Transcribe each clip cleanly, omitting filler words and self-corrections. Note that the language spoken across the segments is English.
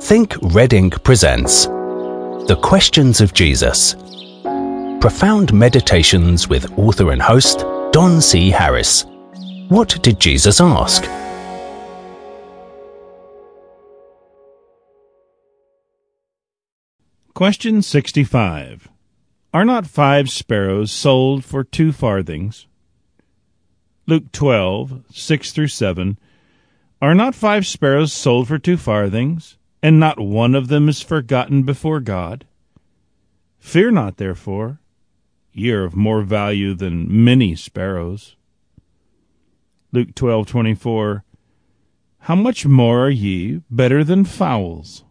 Think Red Ink presents The Questions of Jesus. Profound meditations with author and host Don C. Harris. What did Jesus ask? Question 65. Are not 5 sparrows sold for 2 farthings? Luke 12, 6-7. Are not 5 sparrows sold for 2 farthings, and not one of them is forgotten before God? Fear not, therefore. Ye are of more value than many sparrows. Luke 12:24. How much more are ye better than fowls?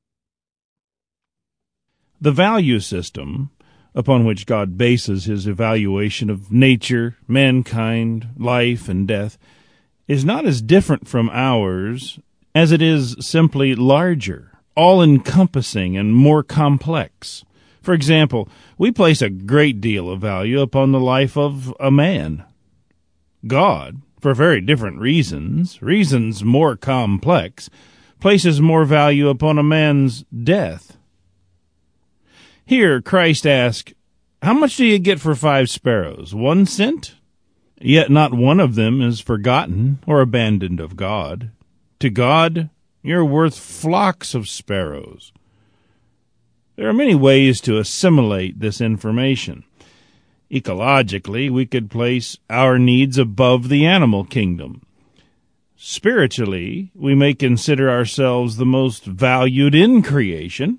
The value system upon which God bases his evaluation of nature, mankind, life, and death is not as different from ours as it is simply larger, all-encompassing, and more complex. For example, we place a great deal of value upon the life of a man. God, for very different reasons more complex, places more value upon a man's death. Here, Christ asks, how much do you get for 5 sparrows? 1 cent? Yet not one of them is forgotten or abandoned of God. To God, you're worth flocks of sparrows. There are many ways to assimilate this information. Ecologically, we could place our needs above the animal kingdom. Spiritually, we may consider ourselves the most valued in creation.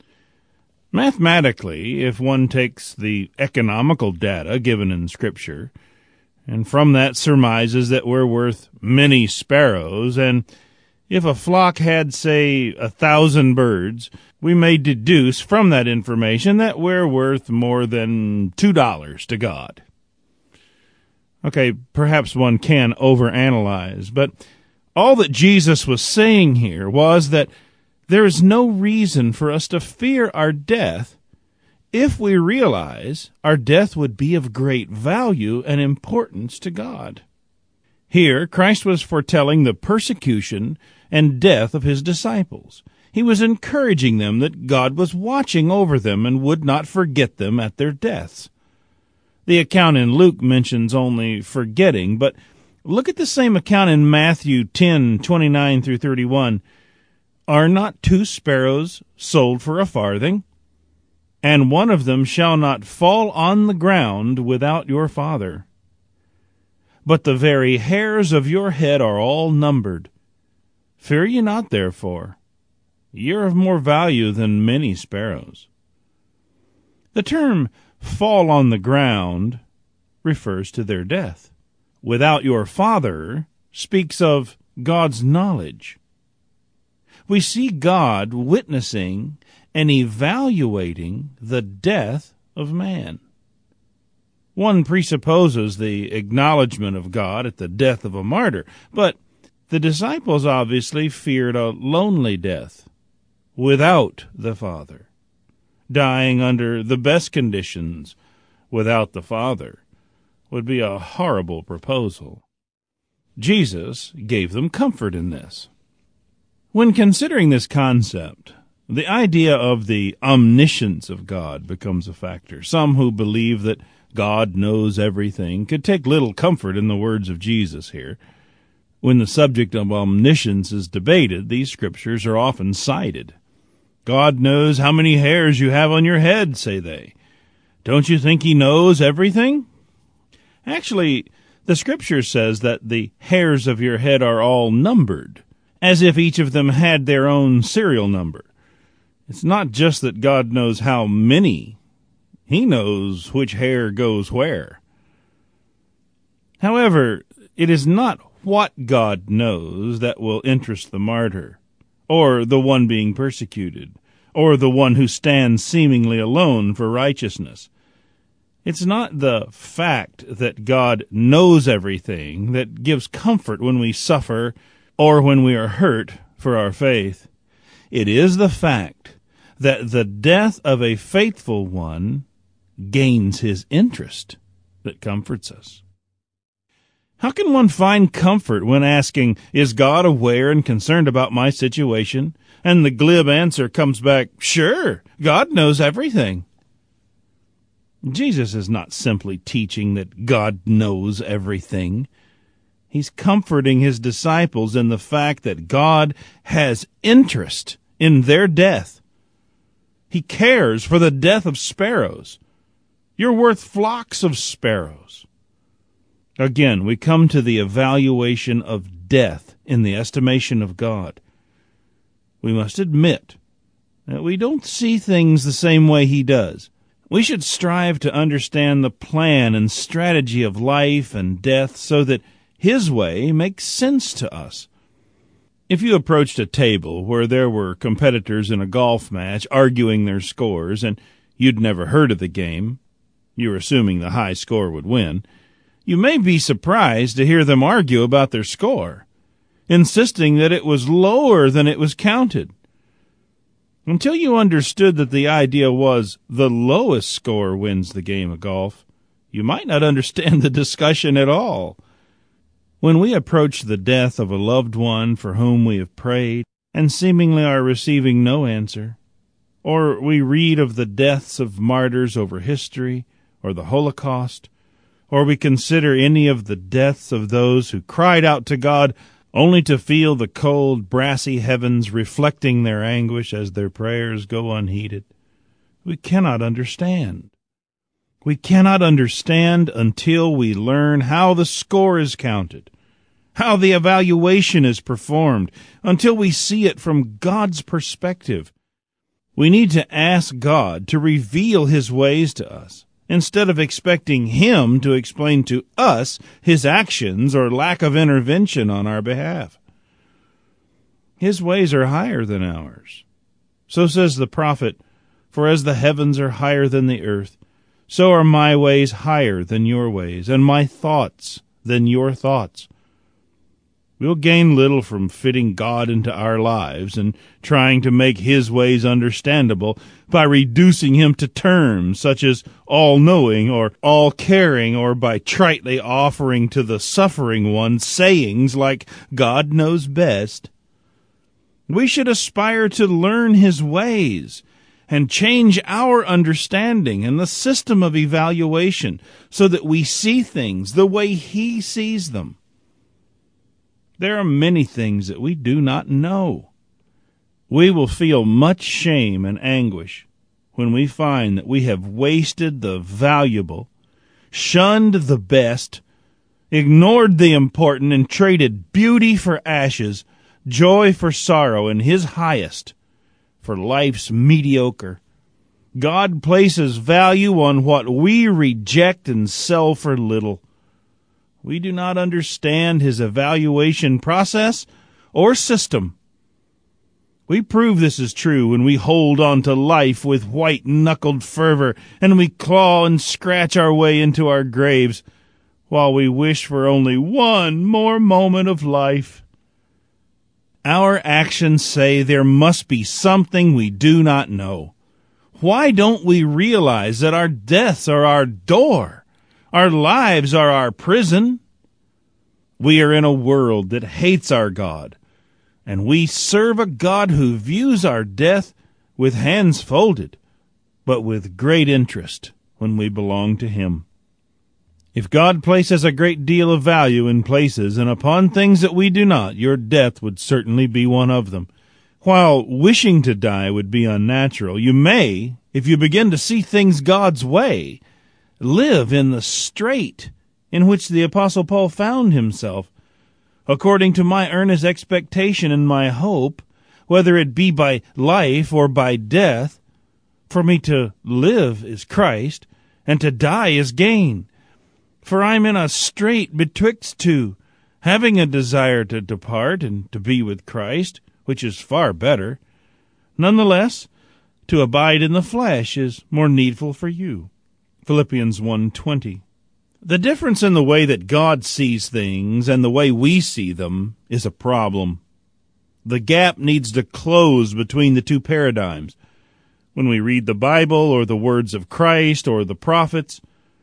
Mathematically, if one takes the economical data given in Scripture, and from that surmises that we're worth many sparrows, and if a flock had, say, 1,000 birds, we may deduce from that information that we're worth more than $2 to God. Okay, perhaps one can overanalyze, but all that Jesus was saying here was that there is no reason for us to fear our death if we realize our death would be of great value and importance to God. Here, Christ was foretelling the persecution and death of his disciples. He was encouraging them that God was watching over them and would not forget them at their deaths. The account in Luke mentions only forgetting, but look at the same account in Matthew 10:29-31. Are not 2 sparrows sold for a farthing? And one of them shall not fall on the ground without your Father. But the very hairs of your head are all numbered. Fear ye not, therefore. Ye are of more value than many sparrows. The term fall on the ground refers to their death. Without your Father speaks of God's knowledge. We see God witnessing and evaluating the death of man. One presupposes the acknowledgement of God at the death of a martyr, but the disciples obviously feared a lonely death without the Father. Dying under the best conditions without the Father would be a horrible proposal. Jesus gave them comfort in this. When considering this concept, the idea of the omniscience of God becomes a factor. Some who believe that God knows everything could take little comfort in the words of Jesus here. When the subject of omniscience is debated, these scriptures are often cited. God knows how many hairs you have on your head, say they. Don't you think he knows everything? Actually, the scripture says that the hairs of your head are all numbered, as if each of them had their own serial number. It's not just that God knows how many. He knows which hair goes where. However, it is not what God knows that will interest the martyr, or the one being persecuted, or the one who stands seemingly alone for righteousness. It's not the fact that God knows everything that gives comfort when we suffer or when we are hurt for our faith. It is the fact that the death of a faithful one gains his interest that comforts us. How can one find comfort when asking, is God aware and concerned about my situation? And the glib answer comes back, sure, God knows everything. Jesus is not simply teaching that God knows everything. He's comforting his disciples in the fact that God has interest in their death. He cares for the death of sparrows. You're worth flocks of sparrows. Again, we come to the evaluation of death in the estimation of God. We must admit that we don't see things the same way he does. We should strive to understand the plan and strategy of life and death so that his way makes sense to us. If you approached a table where there were competitors in a golf match arguing their scores, and you'd never heard of the game, you were assuming the high score would win, you may be surprised to hear them argue about their score, insisting that it was lower than it was counted. Until you understood that the idea was the lowest score wins the game of golf, you might not understand the discussion at all. When we approach the death of a loved one for whom we have prayed and seemingly are receiving no answer, or we read of the deaths of martyrs over history or the Holocaust, or we consider any of the deaths of those who cried out to God only to feel the cold, brassy heavens reflecting their anguish as their prayers go unheeded, we cannot understand. We cannot understand until we learn how the score is counted, how the evaluation is performed, until we see it from God's perspective. We need to ask God to reveal his ways to us, instead of expecting him to explain to us his actions or lack of intervention on our behalf. His ways are higher than ours. So says the prophet, "For as the heavens are higher than the earth, so are my ways higher than your ways, and my thoughts than your thoughts." We'll gain little from fitting God into our lives and trying to make his ways understandable by reducing him to terms such as all-knowing or all-caring, or by tritely offering to the suffering one sayings like, "God knows best." We should aspire to learn his ways and change our understanding and the system of evaluation so that we see things the way he sees them. There are many things that we do not know. We will feel much shame and anguish when we find that we have wasted the valuable, shunned the best, ignored the important, and traded beauty for ashes, joy for sorrow, and his highest for life's mediocre. God places value on what we reject and sell for little. We do not understand his evaluation process or system. We prove this is true when we hold on to life with white-knuckled fervor, and we claw and scratch our way into our graves, while we wish for only one more moment of life. Our actions say there must be something we do not know. Why don't we realize that our deaths are our door? Our lives are our prison. We are in a world that hates our God, and we serve a God who views our death with hands folded, but with great interest when we belong to him. If God places a great deal of value in places and upon things that we do not, your death would certainly be one of them. While wishing to die would be unnatural, you may, if you begin to see things God's way, live in the strait in which the Apostle Paul found himself. According to my earnest expectation and my hope, whether it be by life or by death, for me to live is Christ, and to die is gain. For I'm in a strait betwixt two, having a desire to depart and to be with Christ, which is far better. Nonetheless, to abide in the flesh is more needful for you. Philippians 1:20. The difference in the way that God sees things and the way we see them is a problem. The gap needs to close between the two paradigms. When we read the Bible or the words of Christ or the prophets,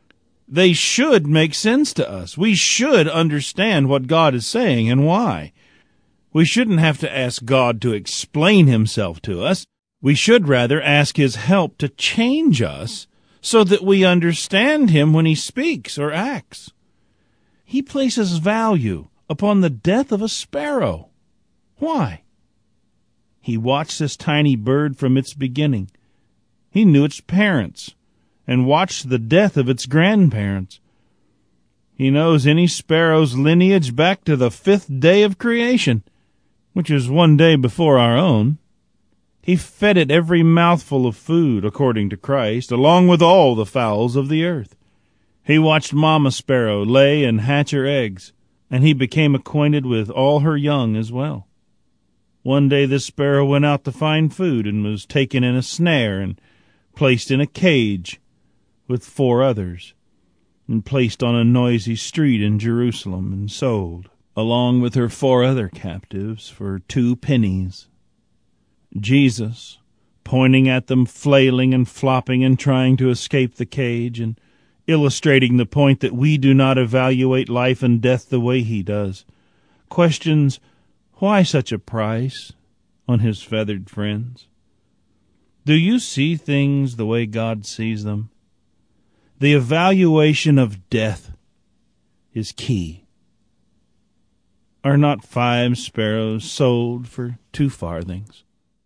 They should make sense to us. We should understand what God is saying and why. We shouldn't have to ask God to explain himself to us. We should rather ask his help to change us so that we understand him when he speaks or acts. He places value upon the death of a sparrow. Why? He watched this tiny bird from its beginning. He knew its parents and watched the death of its grandparents. He knows any sparrow's lineage back to the 5th day of creation, which is 1 day before our own. He fed it every mouthful of food, according to Christ, along with all the fowls of the earth. He watched Mama Sparrow lay and hatch her eggs, and he became acquainted with all her young as well. One day this sparrow went out to find food and was taken in a snare and placed in a cage with 4 others, and placed on a noisy street in Jerusalem and sold, along with her 4 other captives, for 2 pennies. Jesus, pointing at them flailing and flopping and trying to escape the cage, and illustrating the point that we do not evaluate life and death the way he does, questions why such a price on his feathered friends. Do you see things the way God sees them? The evaluation of death is key. Are not 5 sparrows sold for 2 farthings?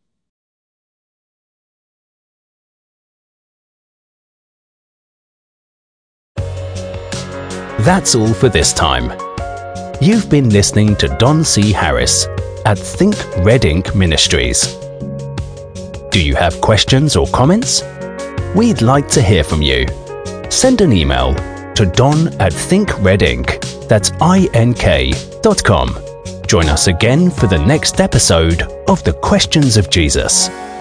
That's all for this time. You've been listening to Don C. Harris at Think Red Ink Ministries. Do you have questions or comments? We'd like to hear from you. Send an email to don@thinkredink, that's ink.com. Join us again for the next episode of The Questions of Jesus.